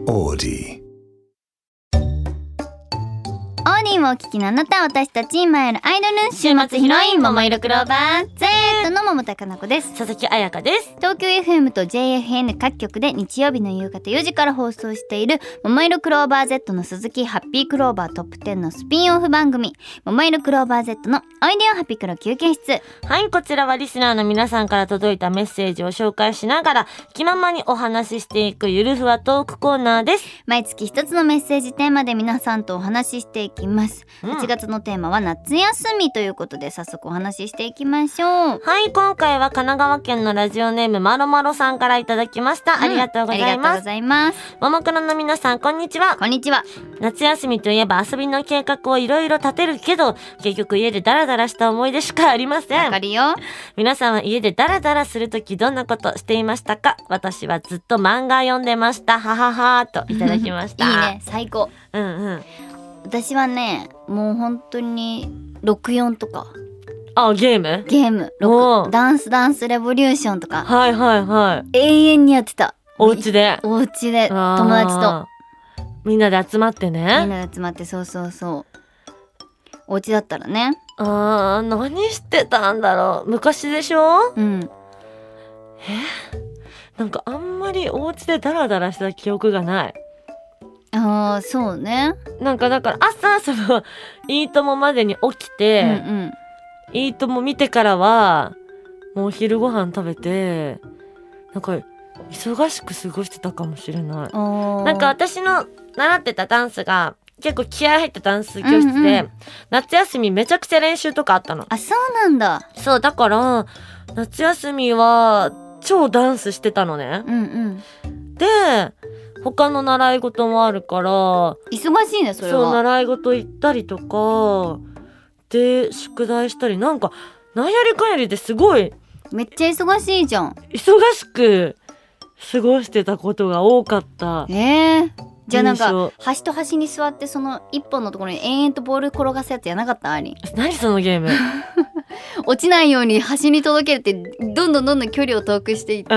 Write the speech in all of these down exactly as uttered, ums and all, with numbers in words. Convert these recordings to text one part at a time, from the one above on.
オーディオーディをお聞きのあなた、私たちマイルアイドル週末ヒロイン桃色クローバー Z の桃田かな子です。 佐々木彩香です。 東京 エフエム と ジェイエフエヌ 各局で日曜日の夕方よじから放送している桃色クローバー Z の鈴木ハッピークローバートップテンのスピンオフ番組桃色クローバー Z のおいでよハピクロ休憩室。 はい、こちらはリスナーの皆さんから届いたメッセージを紹介しながら気ままにお話ししていくゆるふわトークコーナーです。 毎月一つのメッセージテーマで皆さんとお話ししていきます、うん、はちがつのテーマは夏休みということで早速お話ししていきましょう。 はい、今回は神奈川県のラジオネームまろまろさんからいただきました、うん、ありがとうございます。 ありがとうございます。 ももクロの皆さんこんにちは。 こんにちは。 夏休みといえば遊びの計画をいろいろ立てるけど結局家でダラダラした思い出しかありません。 わかるよ。 皆さんは家でダラダラするときどんなことしていましたか？私はずっと漫画読んでました。はははといただきました。 いいね、最高。 うんうん。 私はね、もう本当にろくじゅうよんとか。 あ、ゲーム？ ゲーム。ダンスダンスレボリューションとか。 はいはいはい。 永遠にやってた。 お家で。 お家で友達と。 みんなで集まってね。 みんなで集まって、そうそうそう。お家だったらね。 あー、何してたんだろう。昔でしょ？ うん。 え？なんかあんまりお家でダラダラした記憶がない。 ああ、そうね。 なんかだから朝そのいいともまでに起きて、うんうん、いいとも見てからはもうお昼ご飯食べてなんか忙しく過ごしてたかもしれない。なんか私の習ってたダンスが結構気合入ったダンス教室で、うんうん、夏休みめちゃくちゃ練習とかあったの。 あ、そうなんだ。 そうだから夏休みは超ダンスしてたのね、 うんうん、 で他の習い事もあるから忙しいね。それはそう習い事行ったりとかで宿題したりなんかなんやりかんやりですごいめっちゃ忙しいじゃん。 忙しく過ごしてたことが多かった。 えー、じゃあなんか端と端に座ってその一本のところに延々とボール転がすやつやなかった？あり何そのゲーム落ちないように端に届けるってどんどんどんどん距離を遠くしていって、うん、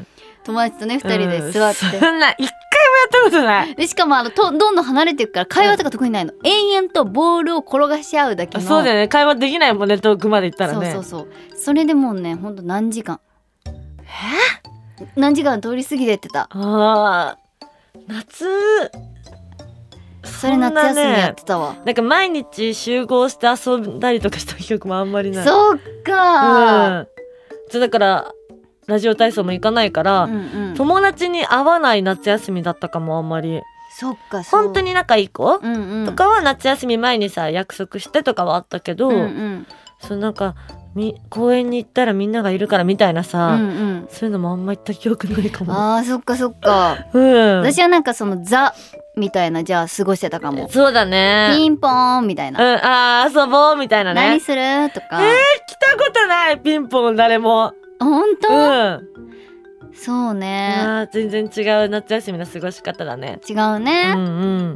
友達とねふたりで座って、 うん、そんな一回もやったことないでしかもあのとどんどん離れていくから会話とか得意ないの、うん、延々とボールを転がし合うだけの。 そうだよね、会話できないもんね、遠くまで行ったらね。 そうそうそう。それでもうねほんと何時間え何時間通り過ぎてってた。 あ夏それ夏休みやってたわ。 なんか毎日集合して遊んだりとかした記憶もあんまりない。 そっか、 うん、そうだからラジオ体操も行かないから、うんうん、友達に会わない夏休みだったかも。あんまり。 そっか、そう本当に仲いい子、 うんうん、 とかは夏休み前にさ約束してとかはあったけど、 うんうん、 そうなんかみ公園に行ったらみんながいるからみたいなさ、 うんうん、 そういうのもあんま行った記憶ないかも。 あーそっかそっか、 うん、 私はなんかそのザみたいなじゃあ過ごしてたかも。 そうだね。 ピンポーンみたいな、 うん、あー遊ぼうみたいなね。 何するとか。 えー、来たことないピンポン誰も。 本当？ うん、 そうね。 あ全然違う夏休みの過ごし方だね。 違うね、 うんうん、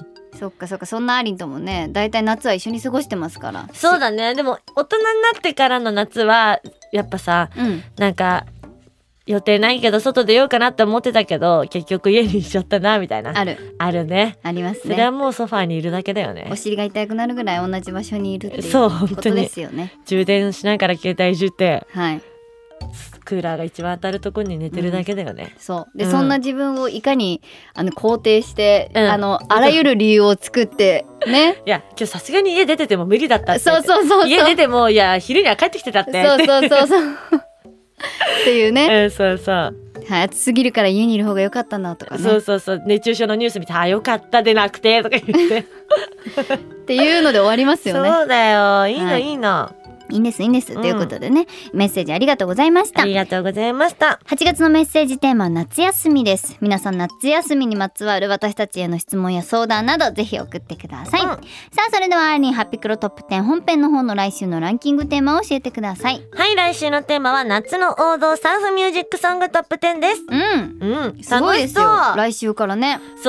そっかそっか。そんなアリンともねだいたい夏は一緒に過ごしてますから。 そうだね。でも大人になってからの夏はやっぱさ、うん、なんか予定ないけど外出ようかなって思ってたけど結局家にいちゃったなみたいな。 あるあるね。 ありますね。 それはもうソファーにいるだけだよね。 お尻が痛くなるぐらい同じ場所にいるっていうそうことですよね。 充電しながら携帯いじって、 はい、 クーラーが一番当たるところに寝てるだけだよね、 うん、そうで、うん、そんな自分をいかにあの肯定して、うん、あのあらゆる理由を作ってねいや今日さすがに家出てても無理だったって。 そうそうそうそう。 家出てもいや昼には帰ってきてたって。 そうそうそうそうっていうね、 うん、そうそうはい、暑すぎるから家にいる方が良かったなとかね。 そうそうそう。熱中症のニュース見てあよかったでなくてとか言ってっていうので終わりますよね。 そうだよ。いいの、はい、いいのいいんですいいんです、うん、ということでねメッセージありがとうございました。 ありがとうございました。 はちがつのメッセージテーマは夏休みです。皆さん夏休みにまつわる私たちへの質問や相談などぜひ送ってください、うん、さあそれではアーリンハピクロトップテン本編の方の来週のランキングテーマを教えてください。 はい、来週のテーマは夏の王道サーフミュージックソングトップテンです。 うん、 うん、 すごいですよ来週からね。 そう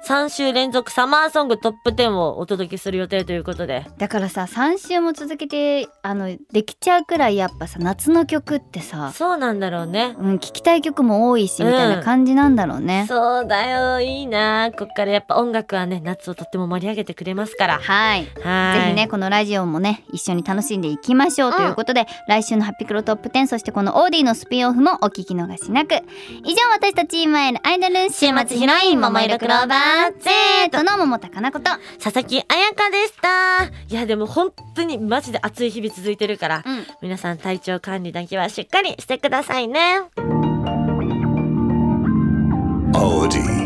さん週連続サマーソングトップじゅうをお届けする予定ということで、 だからささん週も続けてあのできちゃうくらいやっぱさ夏の曲ってさ、 そうなんだろうね、 うん、聞きたい曲も多いし、みたいな感じなんだろうね。 そうだよ、いいな。こっからやっぱ音楽はね夏をとっても盛り上げてくれますから、 はいはいぜひねこのラジオもね一緒に楽しんでいきましょうということで、うん、来週のハッピクロトップじゅう、そしてこのオーディのスピンオフもお聞き逃しなく。以上、私たち今いるアイドル週末ヒロイン桃色クローバー Z の桃田かなこと佐々木彩香でした。いやでも本当にマジで暑い日々続いてるから、うん、皆さん体調管理だけはしっかりしてくださいね。オーディ